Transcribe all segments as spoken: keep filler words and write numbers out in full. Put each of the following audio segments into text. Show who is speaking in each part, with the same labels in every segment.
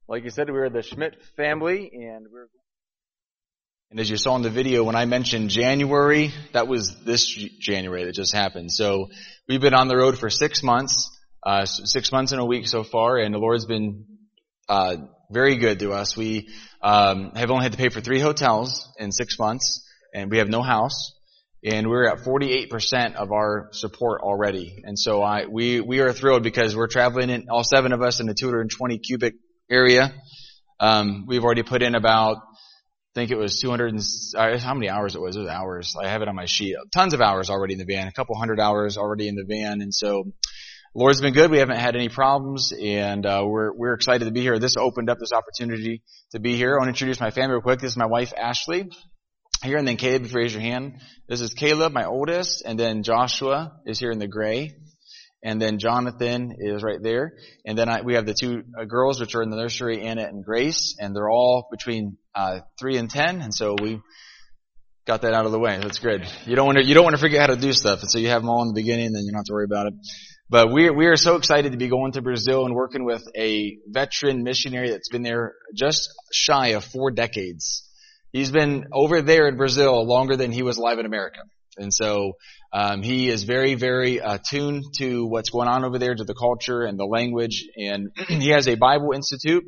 Speaker 1: Like you said, we're the Schmidt family, and we're. And as you saw in the video, when I mentioned January, that was this January that just happened. So we've been on the road for six months, uh, six months and a week so far, and the Lord's been uh very good to us. We um have only had to pay for three hotels in six months, and we have no house. And we're at forty-eight percent of our support already. And so I, we, we are thrilled because we're traveling in, all seven of us in a two hundred twenty cubic area. Um, we've already put in about, I think it was two hundred, and, uh, how many hours it was? It was hours. I have it on my sheet. Tons of hours already in the van, a couple hundred hours already in the van. And so, Lord's been good. We haven't had any problems, and, uh, we're, we're excited to be here. This opened up this opportunity to be here. I want to introduce my family real quick. This is my wife, Ashley. Here, and then Caleb, if you raise your hand. This is Caleb, my oldest, and then Joshua is here in the gray, and then Jonathan is right there. And then I, we have the two uh, girls, which are in the nursery, Anna and Grace, and they're all between uh three and ten, and so we got that out of the way. That's good. You don't want to you don't want to forget how to do stuff, and so you have them all in the beginning, and then you don't have to worry about it. But we we are so excited to be going to Brazil and working with a veteran missionary that's been there just shy of four decades. He's been over there in Brazil longer than he was alive in America. And so um, he is very, very uh, tuned to what's going on over there, to the culture and the language. And he has a Bible Institute,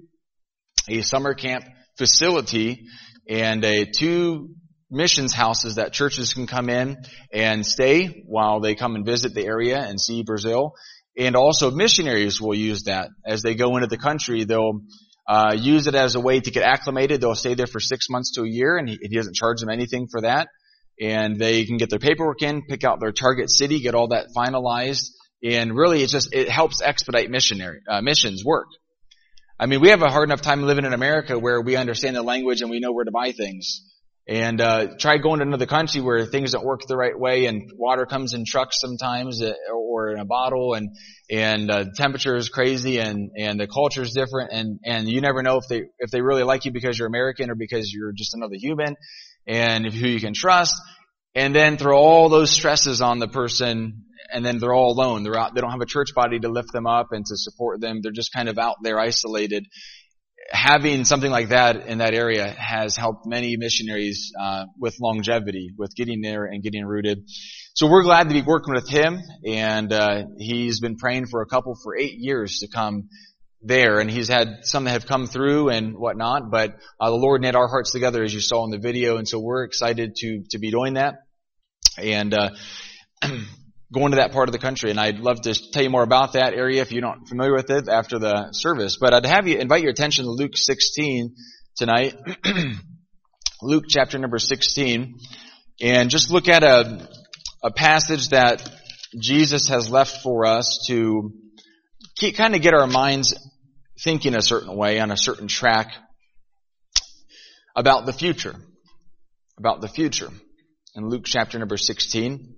Speaker 1: a summer camp facility, and a two missions houses that churches can come in and stay while they come and visit the area and see Brazil. And also missionaries will use that. As they go into the country, they'll Uh, use it as a way to get acclimated. They'll stay there for six months to a year, and he, he doesn't charge them anything for that. And they can get their paperwork in, pick out their target city, get all that finalized, and really it's just, it helps expedite missionary, uh, missions work. I mean, we have a hard enough time living in America where we understand the language and we know where to buy things. And, uh, try going to another country where things don't work the right way and water comes in trucks sometimes or in a bottle and, and, uh, temperature is crazy and, and the culture is different and, and you never know if they, if they really like you because you're American or because you're just another human and who you can trust. And then throw all those stresses on the person and then they're all alone. They're out, they don't have a church body to lift them up and to support them. They're just kind of out there isolated. Having something like that in that area has helped many missionaries uh with longevity, with getting there and getting rooted. So we're glad to be working with him, and uh he's been praying for a couple for eight years to come there, and he's had some that have come through and whatnot, but uh, the Lord knit our hearts together as you saw in the video, and so we're excited to to be doing that and uh going to that part of the country. And I'd love to tell you more about that area if you're not familiar with it after the service. But I'd have you invite your attention to Luke sixteen tonight. Luke chapter number sixteen. And just look at a, a passage that Jesus has left for us to keep, kind of get our minds thinking a certain way, on a certain track about the future. About the future. In Luke chapter number sixteen.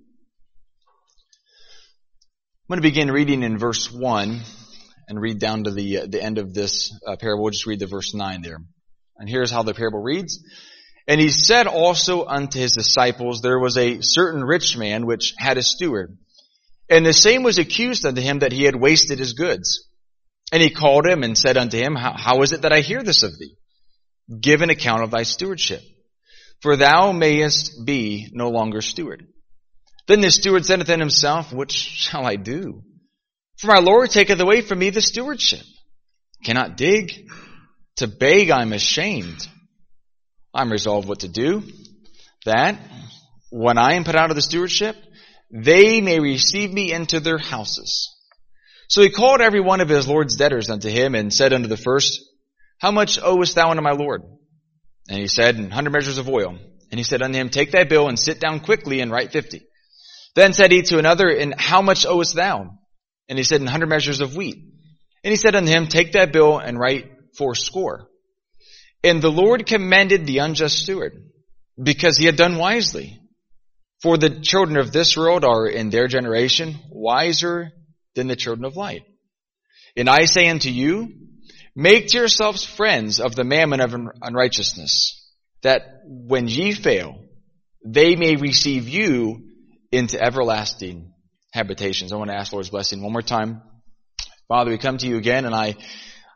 Speaker 1: I'm going to begin reading in verse one and read down to the uh, the end of this uh, parable. We'll just read the verse nine there. And here's how the parable reads. And he said also unto his disciples, there was a certain rich man which had a steward. And the same was accused unto him that he had wasted his goods. And he called him and said unto him, How, how is it that I hear this of thee? Give an account of thy stewardship. For thou mayest be no longer steward. Then the steward said unto himself, What shall I do? For my Lord taketh away from me the stewardship. Cannot dig. To beg I am ashamed. I am resolved what to do, that when I am put out of the stewardship, they may receive me into their houses. So he called every one of his Lord's debtors unto him, and said unto the first, How much owest thou unto my Lord? And he said, An hundred measures of oil. And he said unto him, Take thy bill, and sit down quickly, and write fifty. Then said he to another, And how much owest thou? And he said, An hundred measures of wheat. And he said unto him, Take that bill, and write fourscore. And the Lord commended the unjust steward, because he had done wisely. For the children of this world are in their generation wiser than the children of light. And I say unto you, make to yourselves friends of the mammon of unrighteousness, that when ye fail, they may receive you into everlasting habitations. I want to ask the Lord's blessing one more time. Father, we come to you again, and I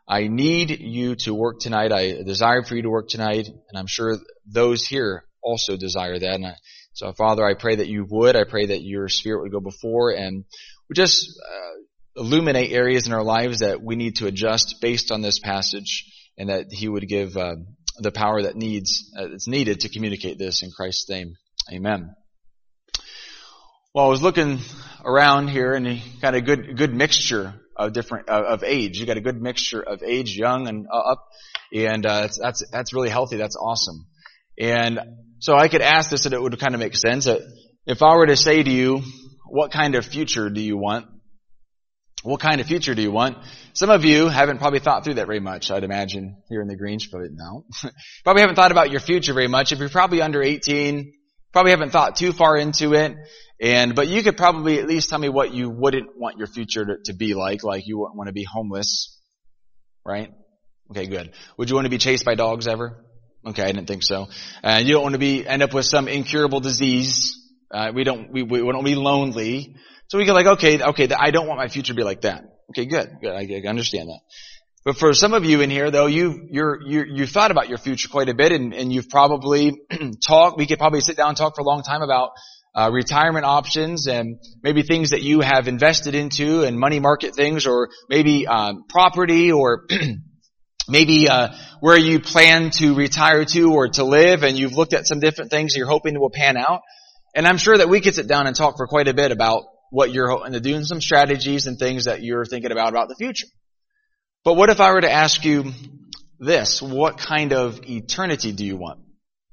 Speaker 1: I need you to work tonight. I desire for you to work tonight, and I'm sure those here also desire that. And I, so, Father, I pray that you would. I pray that your Spirit would go before and would just uh, illuminate areas in our lives that we need to adjust based on this passage, and that He would give uh, the power that needs uh, that's needed to communicate this in Christ's name. Amen. Well, I was looking around here, and you got a good good mixture of different uh, of age. You got a good mixture of age, young and uh, up, and uh, that's, that's that's really healthy. That's awesome. And so I could ask this, and it would kind of make sense. That if I were to say to you, what kind of future do you want? What kind of future do you want? Some of you haven't probably thought through that very much. I'd imagine here in the Greens, probably no. Probably haven't thought about your future very much. If you're probably under eighteen, probably haven't thought too far into it. And, but you could probably at least tell me what you wouldn't want your future to, to be like. Like you wouldn't want to be homeless, right? Okay, good. Would you want to be chased by dogs ever? Okay, I didn't think so. Uh, you don't want to be, end up with some incurable disease. Uh, we don't, we, we don't be lonely. So we get like, okay, okay, I don't want my future to be like that. Okay, good, good. I, I understand that. But for some of you in here, though, you've, you're, you're, you've thought about your future quite a bit, and, and you've probably talked, we could probably sit down and talk for a long time about Uh, retirement options and maybe things that you have invested into and money market things, or maybe um, property, or maybe uh, where you plan to retire to or to live, and you've looked at some different things and you're hoping it will pan out. And I'm sure that we could sit down and talk for quite a bit about what you're hoping to do and some strategies and things that you're thinking about about the future. But what if I were to ask you this? What kind of eternity do you want?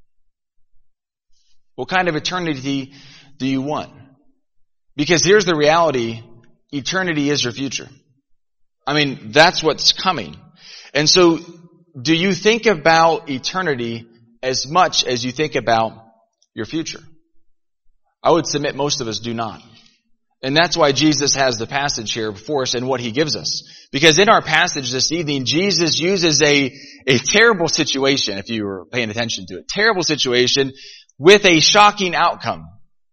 Speaker 1: What kind of eternity do you want? Because here's the reality. Eternity is your future. I mean, that's what's coming. And so, do you think about eternity as much as you think about your future? I would submit most of us do not. And that's why Jesus has the passage here before us and what He gives us. Because in our passage this evening, Jesus uses a, a terrible situation, if you were paying attention to it, terrible situation with a shocking outcome.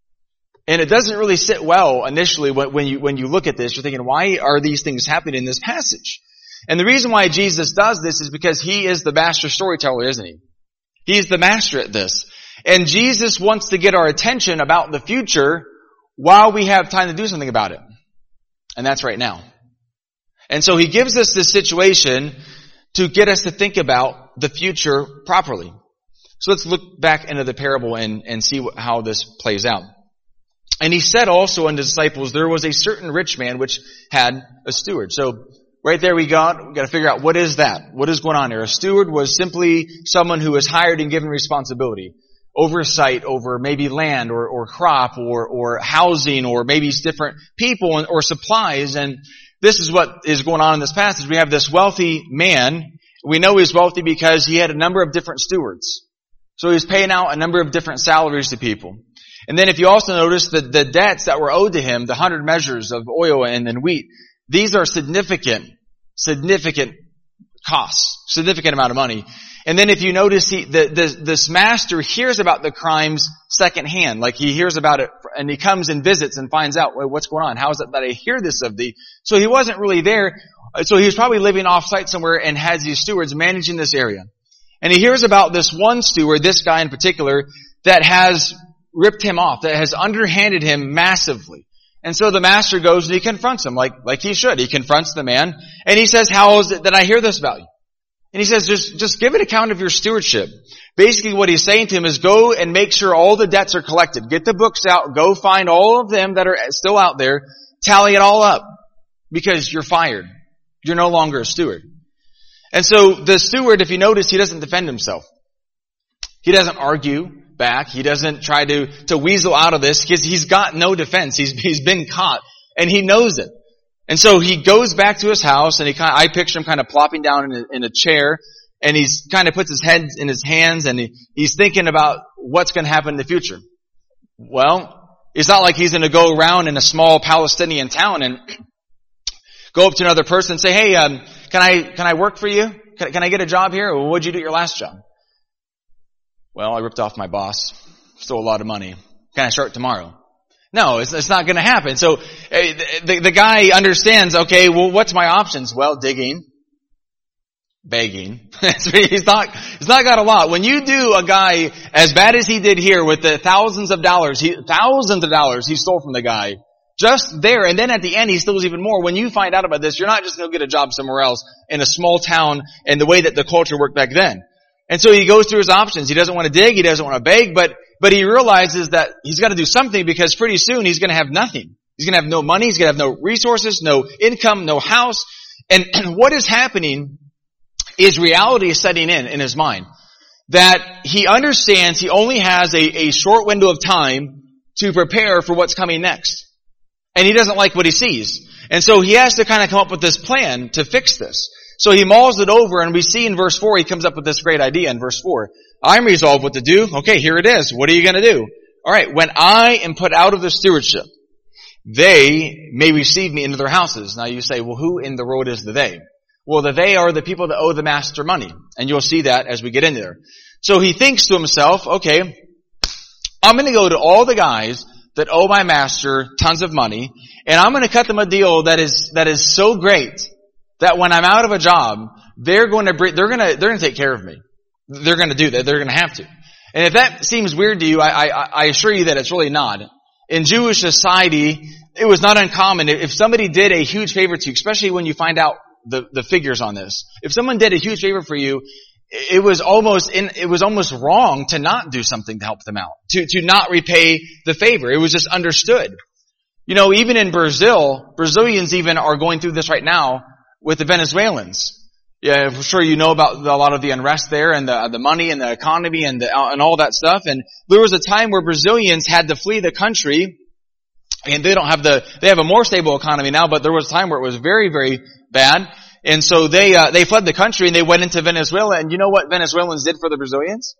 Speaker 1: And it doesn't really sit well initially when you, when you look at this. You're thinking, why are these things happening in this passage? And the reason why Jesus does this is because He is the master storyteller, isn't He? He's the master at this. And Jesus wants to get our attention about the future while we have time to do something about it. And that's right now. And so He gives us this situation to get us to think about the future properly. So let's look back into the parable and, and see what, how this plays out. And He said also unto the disciples, there was a certain rich man which had a steward. So right there we got, we got to figure out what is that? What is going on here? A steward was simply someone who was hired and given responsibility. Oversight over maybe land or, or crop or, or housing or maybe different people or supplies. And this is what is going on in this passage. We have this wealthy man. We know he's wealthy because he had a number of different stewards. So he's paying out a number of different salaries to people. And then if you also notice that the debts that were owed to him, the hundred measures of oil and then wheat, these are significant, significant costs, significant amount of money. And then if you notice, he, the, the, this master hears about the crimes secondhand. Like he hears about it and he comes and visits and finds out, well, what's going on? How is it that I hear this of thee? So he wasn't really there. So he was probably living off-site somewhere and has these stewards managing this area. And he hears about this one steward, this guy in particular, that has ripped him off, that has underhanded him massively. And so the master goes and he confronts him like, like he should. He confronts the man and he says, how is it that I hear this about you? And he says, just, just give an account of your stewardship. Basically what he's saying to him is go and make sure all the debts are collected. Get the books out. Go find all of them that are still out there. Tally it all up. Because you're fired. You're no longer a steward. And so the steward, if you notice, he doesn't defend himself. He doesn't argue back. He doesn't try to, to weasel out of this because he's got no defense. He's, he's been caught and he knows it. And so he goes back to his house and he kind of, I picture him kind of plopping down in a, in a chair and he's kind of puts his head in his hands and he, he's thinking about what's going to happen in the future. Well, it's not like he's going to go around in a small Palestinian town and go up to another person and say, hey, um, can I, can I work for you? Can, can I get a job here? Or what'd you do at your last job? Well, I ripped off my boss, stole a lot of money. Can I start tomorrow? No, it's, it's not going to happen. So uh, the, the guy understands, okay, well, what's my options? Well, digging, begging. he's not, he's not got a lot. When you do a guy as bad as he did here with the thousands of dollars, he, thousands of dollars he stole from the guy, just there, and then at the end he steals even more. When you find out about this, you're not just going to get a job somewhere else in a small town in the way that the culture worked back then. And so he goes through his options. He doesn't want to dig, he doesn't want to beg, but, but he realizes that he's got to do something because pretty soon he's going to have nothing. He's going to have no money, he's going to have no resources, no income, no house. And what is happening is reality is setting in in his mind. That he understands he only has a, a short window of time to prepare for what's coming next. And he doesn't like what he sees. And so he has to kind of come up with this plan to fix this. So he mulls it over, and we see in verse four, he comes up with this great idea in verse four. I'm resolved what to do. Okay, here it is. What are you going to do? All right, when I am put out of the stewardship, they may receive me into their houses. Now you say, well, who in the world is the they? Well, the they are the people that owe the master money. And you'll see that as we get in there. So he thinks to himself, okay, I'm going to go to all the guys that owe my master tons of money, and I'm going to cut them a deal that is, that is so great that when I'm out of a job, they're going to, they're going to, they're going to take care of me. They're going to do that. They're going to have to. And if that seems weird to you, I, I, I assure you that it's really not. In Jewish society, it was not uncommon. If somebody did a huge favor to you, especially when you find out the, the figures on this, if someone did a huge favor for you, it was almost in, it was almost wrong to not do something to help them out, to, to not repay the favor. It was just understood. You know, even in Brazil, Brazilians even are going through this right now with the Venezuelans. Yeah, I'm sure you know about the, a lot of the unrest there and the, the money and the economy and the, and all that stuff. And there was a time where Brazilians had to flee the country, and they don't have the, they have a more stable economy now, but there was a time where it was very, very bad. And so they, uh, they fled the country and they went into Venezuela. And you know what Venezuelans did for the Brazilians?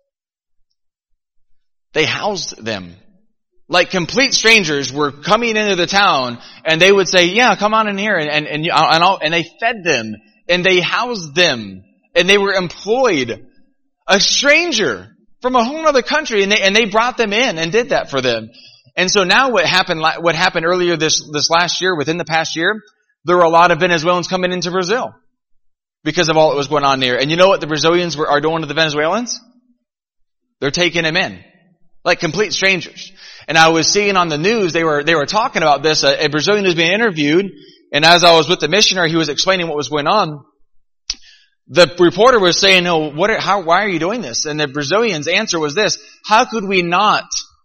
Speaker 1: They housed them. Like complete strangers were coming into the town, and they would say, yeah, come on in here. And, and, and, and, all, and they fed them, and they housed them, and they were employed. A stranger from a whole other country, and they, and they brought them in and did that for them. And so now what happened, what happened earlier this, this last year, within the past year, there were a lot of Venezuelans coming into Brazil because of all that was going on there. And you know what the Brazilians were, are doing to the Venezuelans? They're taking them in. Like complete strangers. And I was seeing on the news, they were, they were talking about this. A, a Brazilian was being interviewed, and as I was with the missionary, he was explaining what was going on. The reporter was saying, "Oh, what? Are, how? Why are you doing this?" And the Brazilian's answer was this: "How could we not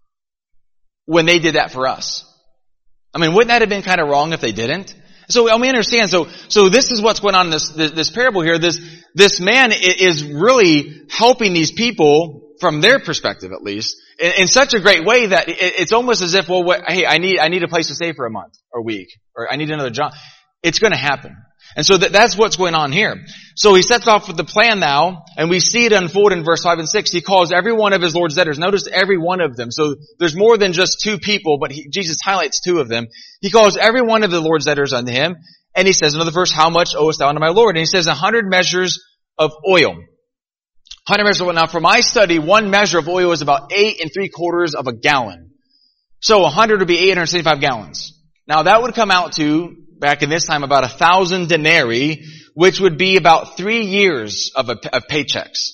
Speaker 1: when they did that for us?" I mean, wouldn't that have been kind of wrong if they didn't? So, I mean, understand. So, so this is what's going on in this, this, this parable here. This, this man is really helping these people from their perspective, at least, in, in such a great way that it, it's almost as if, well, what, hey, I need, I need a place to stay for a month or a week, or I need another job. It's going to happen. And so that, that's what's going on here. So he sets off with the plan now, and we see it unfold in verse five and six. He calls every one of his Lord's debtors. Notice every one of them. So there's more than just two people, but he, Jesus highlights two of them. He calls every one of the Lord's debtors unto him, and he says, another verse, how much owest thou unto my Lord? And he says, a hundred measures of oil. Hundred measures of oil. Now, for my study, one measure of oil is about eight and three quarters of a gallon. So a hundred would be eight hundred seventy-five gallons. Now that would come out to, back in this time, about a thousand denarii, which would be about three years of, a, of paychecks.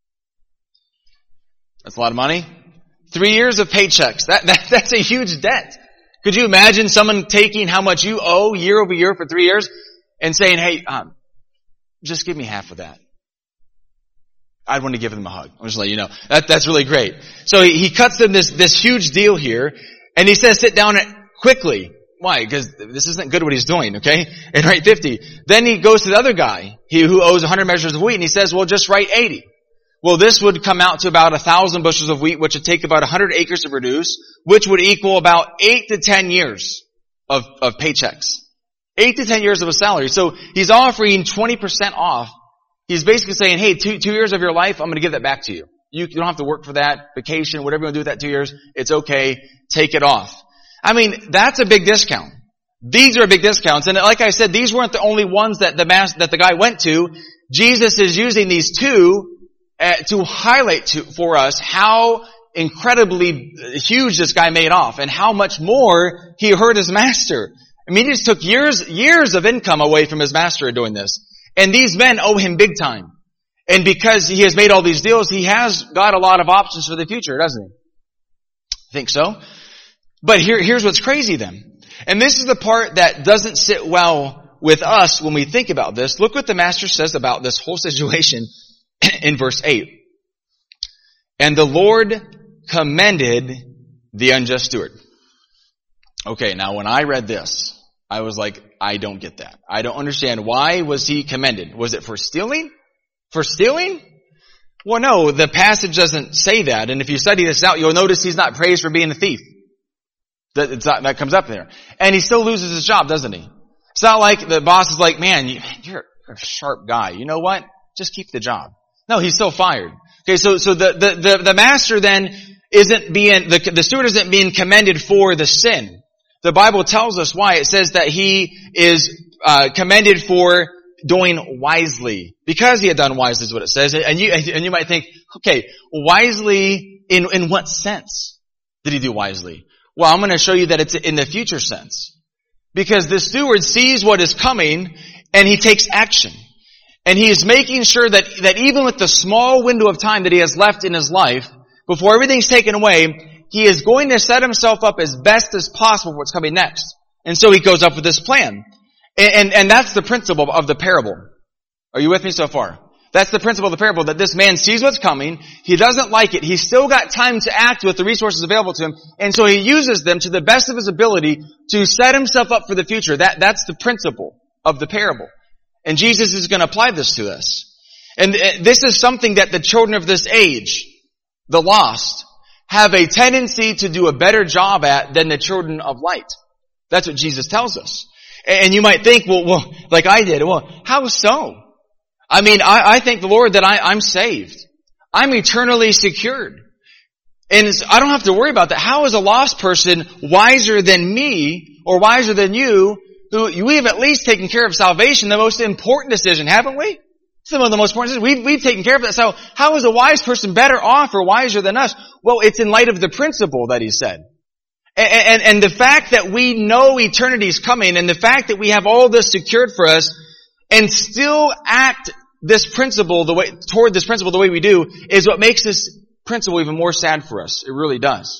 Speaker 1: That's a lot of money. Three years of paychecks. That, that that's a huge debt. Could you imagine someone taking how much you owe year over year for three years and saying, "Hey, um, just give me half of that"? I'd want to give them a hug. I'm just letting you know. That, that's really great. So he, he cuts them this, this huge deal here, and he says, sit down quickly. Why? Because this isn't good what he's doing, okay? And write fifty. Then he goes to the other guy, he who owes one hundred measures of wheat, and he says, well, just write eighty. Well, this would come out to about a thousand bushels of wheat, which would take about one hundred acres to produce, which would equal about eight to ten years of, of paychecks. Eight to ten years of a salary. So he's offering twenty percent off. He's basically saying, hey, two, two years of your life, I'm going to give that back to you. You, you don't have to work for that, vacation, whatever you want to do with that two years. It's okay. Take it off. I mean, that's a big discount. These are big discounts. And like I said, these weren't the only ones that the mass, that the guy went to. Jesus is using these two uh, to highlight to, for us how incredibly huge this guy made off and how much more he hurt his master. I mean, he just took years, years of income away from his master doing this. And these men owe him big time. And because he has made all these deals, he has got a lot of options for the future, doesn't he? I think so. But here, here's what's crazy then. And this is the part that doesn't sit well with us when we think about this. Look what the master says about this whole situation in verse eight. And the Lord commended the unjust steward. Okay, now when I read this, I was like, I don't get that. I don't understand. Why was he commended? Was it for stealing? For stealing? Well, no, the passage doesn't say that. And if you study this out, you'll notice he's not praised for being a thief. That, it's not, that comes up there. And he still loses his job, doesn't he? It's not like the boss is like, man, you, you're a sharp guy. You know what? Just keep the job. No, he's still fired. Okay, so, so the, the, the, the master then isn't being, the, the steward isn't being commended for the sin. The Bible tells us why. It says that he is, uh, commended for doing wisely. Because he had done wisely is what it says. And you, and you might think, okay, wisely in, in what sense did he do wisely? Well, I'm going to show you that it's in the future sense. Because the steward sees what is coming and he takes action. And he is making sure that, that even with the small window of time that he has left in his life, before everything's taken away, he is going to set himself up as best as possible for what's coming next. And so he goes up with this plan. And, and, and that's the principle of the parable. Are you with me so far? That's the principle of the parable, that this man sees what's coming, he doesn't like it, he's still got time to act with the resources available to him, and so he uses them to the best of his ability to set himself up for the future. That, that's the principle of the parable. And Jesus is going to apply this to us. And this is something that the children of this age, the lost, have a tendency to do a better job at than the children of light. That's what Jesus tells us. And you might think, well, well like I did, well, how so? I mean, I, I thank the Lord that I, I'm saved. I'm eternally secured. And it's, I don't have to worry about that. How is a lost person wiser than me or wiser than you? Who we have at least taken care of salvation, the most important decision, haven't we? Some of the most important decisions. We've, we've taken care of that. So how is a wise person better off or wiser than us? Well, it's in light of the principle that he said. And, and, and the fact that we know eternity is coming and the fact that we have all this secured for us and still act this principle the way, toward this principle the way we do is what makes this principle even more sad for us. It really does.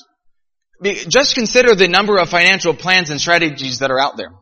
Speaker 1: Just consider the number of financial plans and strategies that are out there.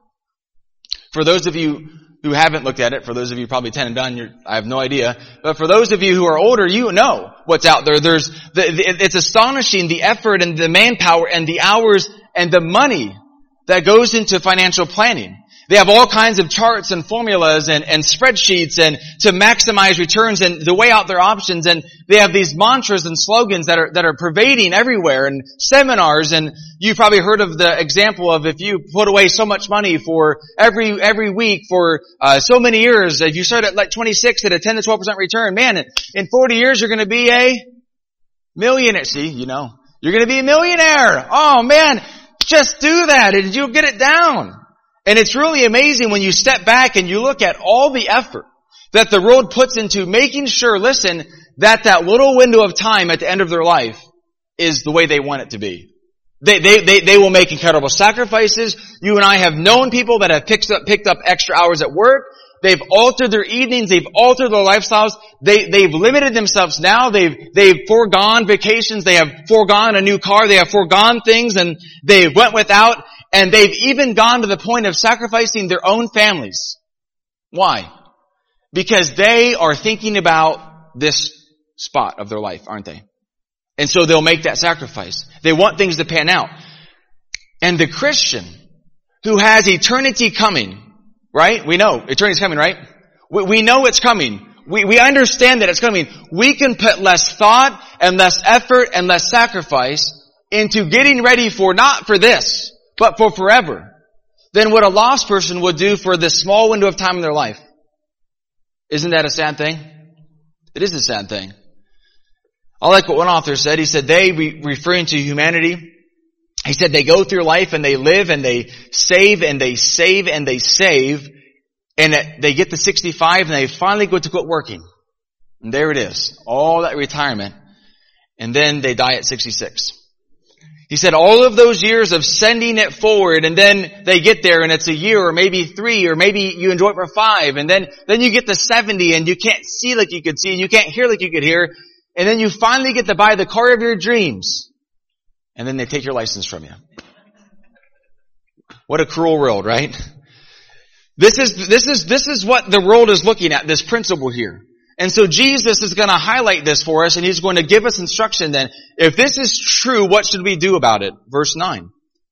Speaker 1: For those of you who haven't looked at it, for those of you probably ten and done, you're, I have no idea. But for those of you who are older, you know what's out there. There's, the, the, it's astonishing the effort and the manpower and the hours and the money that goes into financial planning. They have all kinds of charts and formulas and, and spreadsheets and to maximize returns and to weigh out their options. And they have these mantras and slogans that are, that are pervading everywhere and seminars. And you've probably heard of the example of if you put away so much money for every, every week for, uh, so many years, if you start at like twenty-six at a ten to twelve percent return, man, in forty years you're going to be a millionaire. See, you know, you're going to be a millionaire. Oh man, just do that and you'll get it down. And it's really amazing when you step back and you look at all the effort that the world puts into making sure, listen, that that little window of time at the end of their life is the way they want it to be. They, they, they, they will make incredible sacrifices. You and I have known people that have picked up, picked up extra hours at work. They've altered their evenings. They've altered their lifestyles. They, they've limited themselves now. They've, they've foregone vacations. They have foregone a new car. They have foregone things and they went without. And they've even gone to the point of sacrificing their own families. Why? Because they are thinking about this spot of their life, aren't they? And so they'll make that sacrifice. They want things to pan out. And the Christian who has eternity coming, right? We know eternity's coming, right? We, we know it's coming. We, we understand that it's coming. We can put less thought and less effort and less sacrifice into getting ready for, not for this, but for forever, than what a lost person would do for this small window of time in their life. Isn't that a sad thing? It is a sad thing. I like what one author said. He said they, re- referring to humanity, he said they go through life and they live and they save and they save and they save, and they get to sixty-five and they finally go to quit working. And there it is. All that retirement. And then they die at sixty-six. He said all of those years of sending it forward, and then they get there and it's a year or maybe three or maybe you enjoy it for five, and then, then you get to seventy and you can't see like you could see and you can't hear like you could hear, and then you finally get to buy the car of your dreams, and then they take your license from you. What a cruel world, right? This is, this is, this is what the world is looking at, this principle here. And so Jesus is going to highlight this for us, and He's going to give us instruction then. If this is true, what should we do about it? Verse nine.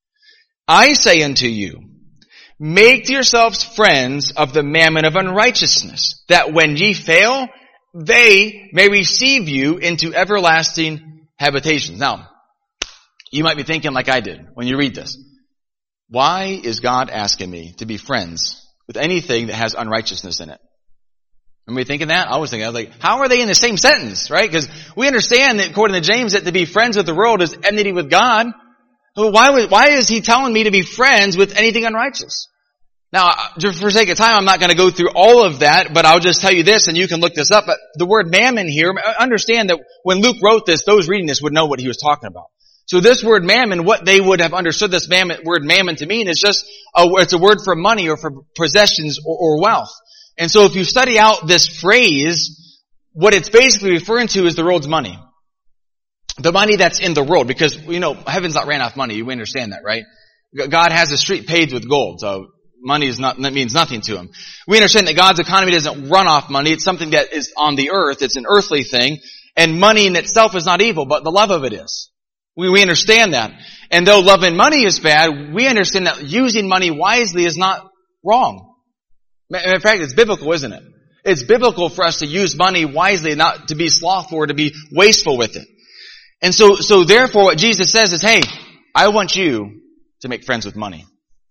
Speaker 1: I say unto you, make yourselves friends of the mammon of unrighteousness, that when ye fail, they may receive you into everlasting habitations. Now, you might be thinking like I did when you read this. Why is God asking me to be friends with anything that has unrighteousness in it? Remember me thinking that? I was thinking, I was like, how are they in the same sentence, right? Because we understand that according to James that to be friends with the world is enmity with God. So why was, why is he telling me to be friends with anything unrighteous? Now, just for sake of time, I'm not going to go through all of that, but I'll just tell you this, and you can look this up. But the word mammon here, understand that when Luke wrote this, those reading this would know what he was talking about. So this word mammon, what they would have understood this mammon, word mammon to mean is just a, it's a word for money or for possessions or, or wealth. And so if you study out this phrase, what it's basically referring to is the world's money. The money that's in the world, because, you know, heaven's not ran off money. You understand that, right? God has a street paved with gold, so money is not, that means nothing to Him. We understand that God's economy doesn't run off money. It's something that is on the earth. It's an earthly thing. And money in itself is not evil, but the love of it is. We, we understand that. And though loving money is bad, we understand that using money wisely is not wrong. In fact, it's biblical, isn't it? It's biblical for us to use money wisely, not to be slothful or to be wasteful with it. And so, so therefore what Jesus says is, hey, I want you to make friends with money.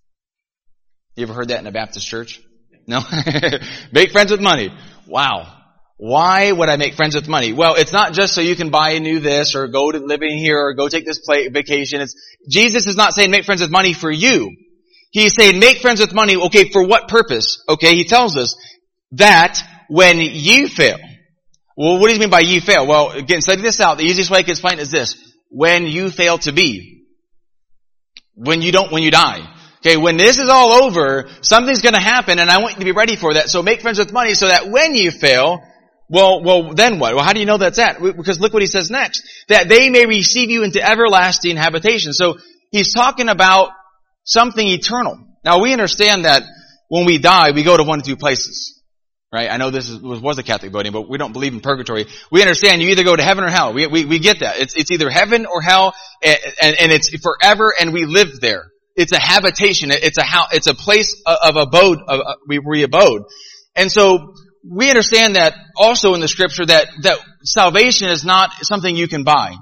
Speaker 1: You ever heard that in a Baptist church? No? Make friends with money. Wow. Why would I make friends with money? Well, it's not just so you can buy a new this or go to live in here or go take this play, vacation. It's, Jesus is not saying make friends with money for you. He's saying make friends with money, okay, for what purpose? Okay, he tells us that when ye fail. Well, what does he mean by ye fail? Well, again, study this out. The easiest way I can explain it is this. When you fail to be. When you don't, when you die. Okay, when this is all over, something's gonna happen and I want you to be ready for that. So make friends with money so that when you fail, well, well, then what? Well, how do you know that's that? Because look what he says next. That they may receive you into everlasting habitation. So he's talking about something eternal. Now we understand that when we die, we go to one of two places. Right? I know this is, was a Catholic voting, but we don't believe in purgatory. We understand you either go to heaven or hell. We, we, we get that. It's, it's either heaven or hell, and, and, and it's forever and we live there. It's a habitation. It's a house, it's a place of abode, of, we, we abode. And so, we understand that also in the scripture that, that salvation is not something you can buy.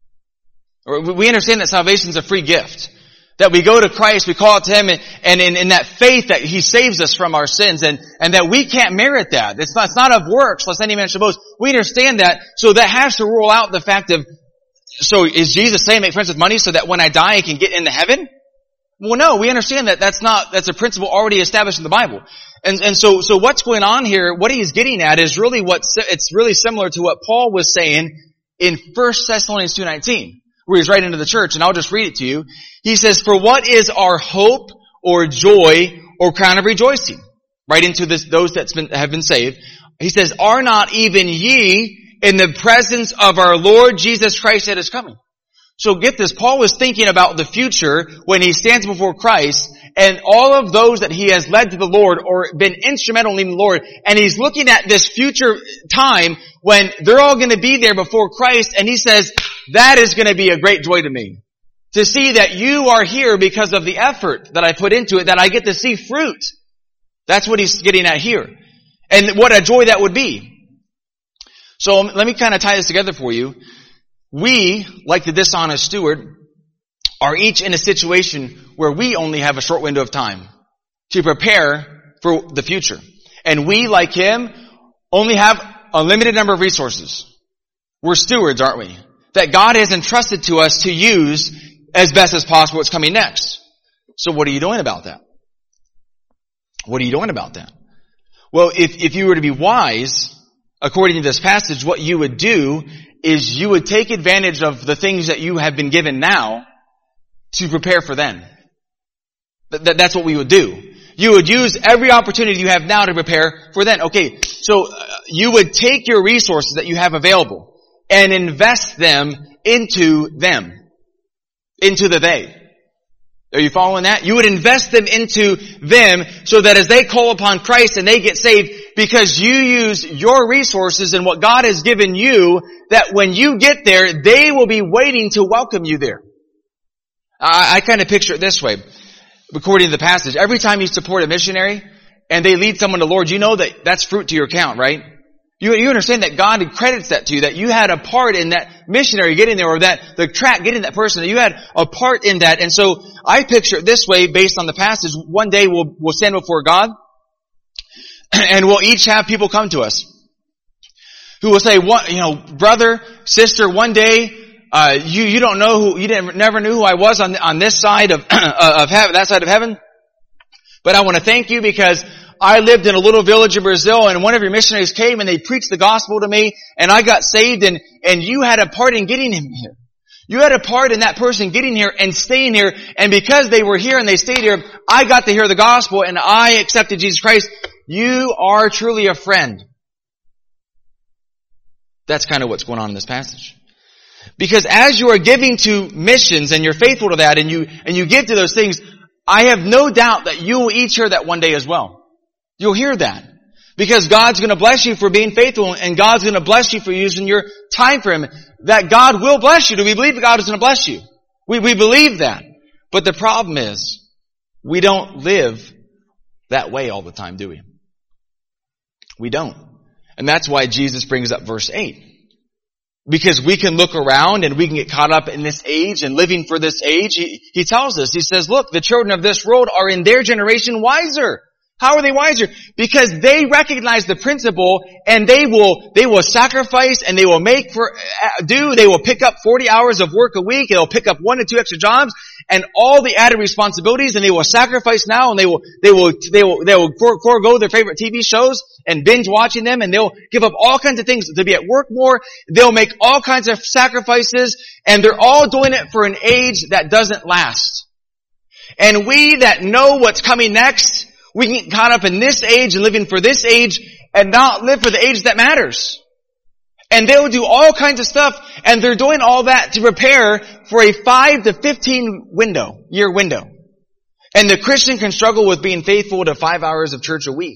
Speaker 1: Or we understand that salvation is a free gift. That we go to Christ, we call it to Him, and, and in, in that faith that He saves us from our sins, and, and that we can't merit that. It's not, it's not of works, lest any man should boast. We understand that, so that has to rule out the fact of, so is Jesus saying make friends with money so that when I die I can get into heaven? Well, no, we understand that that's not, that's a principle already established in the Bible. And, and so, so what's going on here, what he's getting at is really what, it's really similar to what Paul was saying in First Thessalonians two nineteen, where he's writing to the church, and I'll just read it to you. He says, for what is our hope or joy or crown of rejoicing? Right into this, those that have been saved. He says, are not even ye in the presence of our Lord Jesus Christ that is coming? So get this, Paul was thinking about the future when he stands before Christ and all of those that he has led to the Lord or been instrumental in leading the Lord, and he's looking at this future time when they're all going to be there before Christ, and he says, that is going to be a great joy to me. To see that you are here because of the effort that I put into it, that I get to see fruit. That's what he's getting at here. And what a joy that would be. So let me kind of tie this together for you. We, like the dishonest steward, are each in a situation where we only have a short window of time to prepare for the future. And we, like him, only have a limited number of resources. We're stewards, aren't we? That God has entrusted to us to use as best as possible what's coming next. So what are you doing about that? What are you doing about that? Well, if, if you were to be wise, according to this passage, what you would do is you would take advantage of the things that you have been given now to prepare for then. That, that's what we would do. You would use every opportunity you have now to prepare for then. Okay, so uh, you would take your resources that you have available and invest them into them. Into the they. Are you following that? You would invest them into them so that as they call upon Christ and they get saved, because you use your resources and what God has given you, that when you get there, they will be waiting to welcome you there. I, I kind of picture it this way. According to the passage, every time you support a missionary and they lead someone to the Lord, you know that that's fruit to your account, right? You, you understand that God credits that to you, that you had a part in that missionary getting there, or that the track getting that person, that you had a part in that. And so I picture it this way based on the passage. One day we'll, we'll stand before God and we'll each have people come to us who will say, what, you know, brother, sister, one day, Uh, you, you don't know who, you didn't, never knew who I was on, on this side of, of heaven, that side of heaven. But I want to thank you because I lived in a little village in Brazil and one of your missionaries came and they preached the gospel to me and I got saved and, and you had a part in getting him here. You had a part in that person getting here and staying here, and because they were here and they stayed here, I got to hear the gospel and I accepted Jesus Christ. You are truly a friend. That's kind of what's going on in this passage. Because as you are giving to missions and you're faithful to that and you, and you give to those things, I have no doubt that you will each hear that one day as well. You'll hear that. Because God's going to bless you for being faithful and God's going to bless you for using your time for Him. That God will bless you. Do we believe that God is going to bless you? We, we believe that. But the problem is, we don't live that way all the time, do we? We don't. And that's why Jesus brings up verse eight. Because we can look around and we can get caught up in this age and living for this age. He, he tells us, he says, look, the children of this world are in their generation wiser. How are they wiser? Because they recognize the principle and they will, they will sacrifice and they will make for, do, they will pick up forty hours of work a week. They'll pick up one to two extra jobs and all the added responsibilities, and they will sacrifice now and they will, they will, they will, they will forego their favorite T V shows and binge watching them, and they'll give up all kinds of things to be at work more. They'll make all kinds of sacrifices, and they're all doing it for an age that doesn't last. And we that know what's coming next, we can get caught up in this age and living for this age and not live for the age that matters. And they'll do all kinds of stuff, and they're doing all that to prepare for a five to fifteen window, year window. And the Christian can struggle with being faithful to five hours of church a week.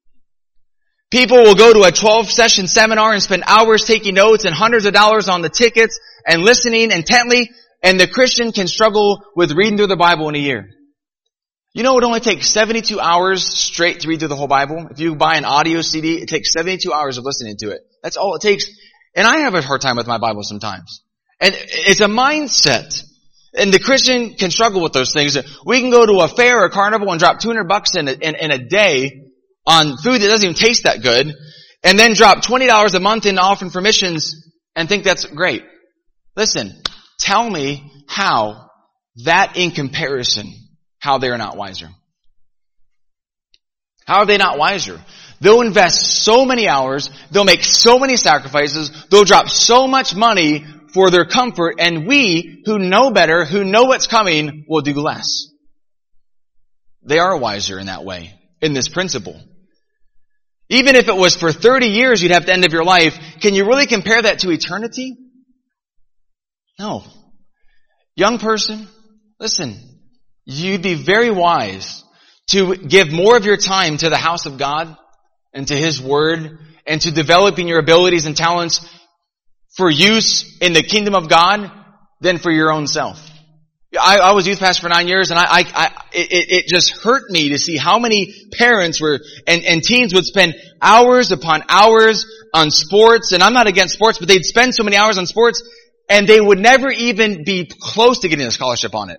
Speaker 1: People will go to a twelve session seminar and spend hours taking notes and hundreds of dollars on the tickets and listening intently, and the Christian can struggle with reading through the Bible in a year. You know, it only takes seventy-two hours straight to read through the whole Bible. If you buy an audio C D, it takes seventy-two hours of listening to it. That's all it takes. And I have a hard time with my Bible sometimes. And it's a mindset. And the Christian can struggle with those things. We can go to a fair or a carnival and drop two hundred bucks in a, in, in a day on food that doesn't even taste that good, and then drop twenty dollars a month in offering for missions and think that's great. Listen, tell me how that in comparison, how they are not wiser. How are they not wiser? They'll invest so many hours, they'll make so many sacrifices, they'll drop so much money for their comfort, and we, who know better, who know what's coming, will do less. They are wiser in that way, in this principle. Even if it was for thirty years you'd have the end of your life, can you really compare that to eternity? No. Young person, listen, you'd be very wise to give more of your time to the house of God and to His Word and to developing your abilities and talents for use in the kingdom of God than for your own self. I, I was youth pastor for nine years, and I, I, I it, it just hurt me to see how many parents were and, and teens would spend hours upon hours on sports. And I'm not against sports, but they'd spend so many hours on sports, and they would never even be close to getting a scholarship on it.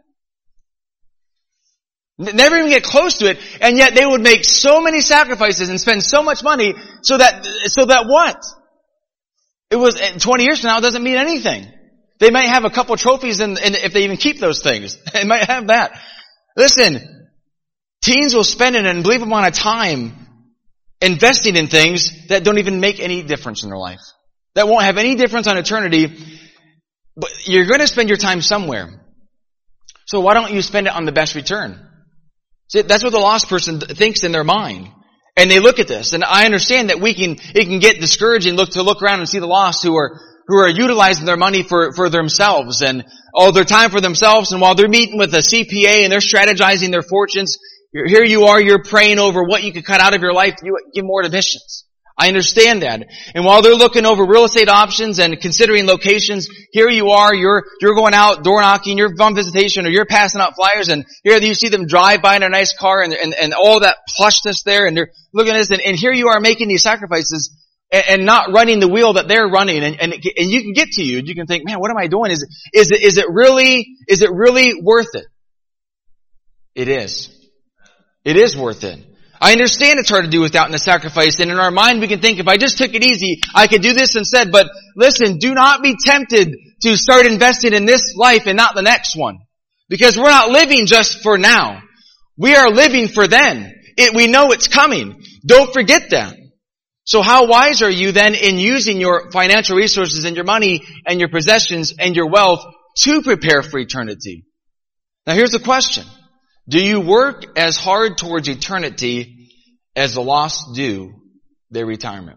Speaker 1: Never even get close to it, and yet they would make so many sacrifices and spend so much money so that so that what? It was twenty years from now, it doesn't mean anything. They might have a couple trophies, and if they even keep those things, they might have that. Listen, teens will spend an unbelievable amount of time investing in things that don't even make any difference in their life. That won't have any difference on eternity, but you're going to spend your time somewhere. So why don't you spend it on the best return? See, that's what the lost person thinks in their mind. And they look at this, and I understand that we can, it can get discouraging look to look around and see the lost who are, who are utilizing their money for, for themselves and all their time for themselves. And while they're meeting with a C P A and they're strategizing their fortunes, here you are, you're praying over what you could cut out of your life. You give more to missions. I understand that. And while they're looking over real estate options and considering locations, here you are, you're, you're going out door knocking, you're on visitation, or you're passing out flyers, and here you see them drive by in a nice car and, and, and all that plushness there, and they're looking at this, and, and here you are making these sacrifices and, and not running the wheel that they're running, and, and, and you can get to you, and you can think, man, what am I doing? Is, is it, is it really, is it really worth it? It is. It is worth it. I understand it's hard to do without the sacrifice, and in our mind we can think, if I just took it easy, I could do this instead. But listen, do not be tempted to start investing in this life and not the next one. Because we're not living just for now. We are living for then. It, we know it's coming. Don't forget that. So how wise are you then in using your financial resources and your money and your possessions and your wealth to prepare for eternity? Now here's the question. Do you work as hard towards eternity as the lost do their retirement?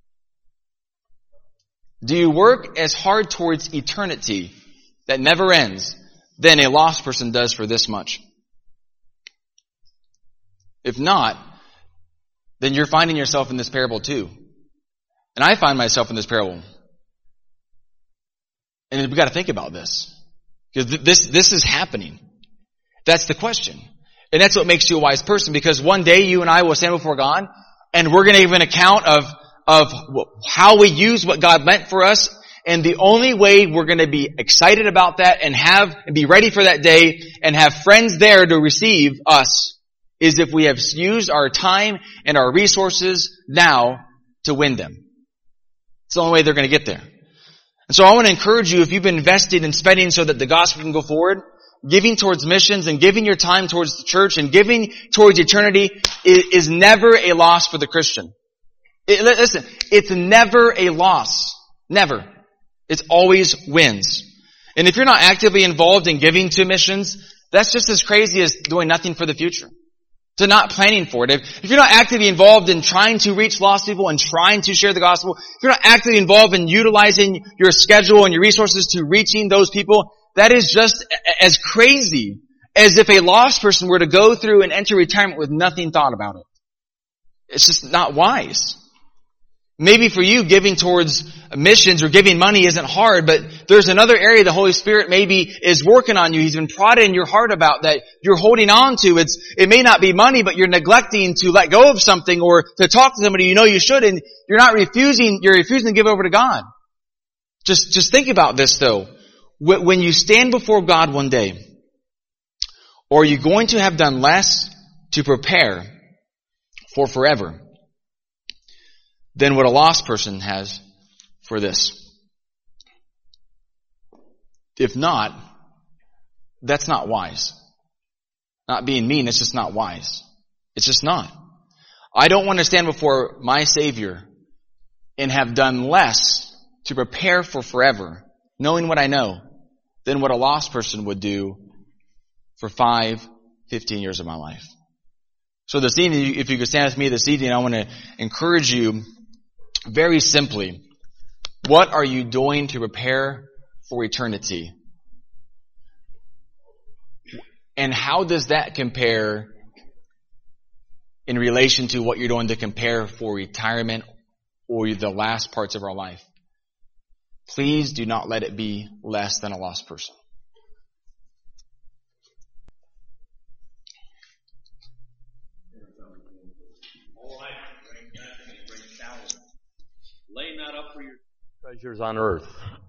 Speaker 1: Do you work as hard towards eternity that never ends than a lost person does for this much? If not, then you're finding yourself in this parable too. And I find myself in this parable. And we've got to think about this. Because this, this is happening. That's the question. And that's what makes you a wise person, because one day you and I will stand before God and we're going to give an account of, of how we use what God meant for us. And the only way we're going to be excited about that and have, and be ready for that day and have friends there to receive us is if we have used our time and our resources now to win them. It's the only way they're going to get there. And so I want to encourage you, if you've been investing and spending so that the gospel can go forward, giving towards missions and giving your time towards the church and giving towards eternity is never a loss for the Christian. It, listen, it's never a loss. Never. It's always wins. And if you're not actively involved in giving to missions, that's just as crazy as doing nothing for the future. To not planning for it. If, if you're not actively involved in trying to reach lost people and trying to share the gospel, if you're not actively involved in utilizing your schedule and your resources to reaching those people, that is just as crazy as if a lost person were to go through and enter retirement with nothing thought about it. It's just not wise. Maybe for you, giving towards missions or giving money isn't hard, but there's another area the Holy Spirit maybe is working on you. He's been prodding in your heart about that you're holding on to. It's, it may not be money, but you're neglecting to let go of something or to talk to somebody you know you should, and you're not refusing, you're refusing to give over to God. Just, just think about this though. When you stand before God one day, or are you going to have done less to prepare for forever than what a lost person has for this? If not, that's not wise. Not being mean, it's just not wise. It's just not. I don't want to stand before my Savior and have done less to prepare for forever, knowing what I know, than what a lost person would do for five, fifteen years of my life. So this evening, if you could stand with me this evening, I want to encourage you very simply. What are you doing to prepare for eternity? And how does that compare in relation to what you're doing to compare for retirement or the last parts of our life? Please do not let it be less than a lost person.
Speaker 2: Lay not up for your treasures on earth,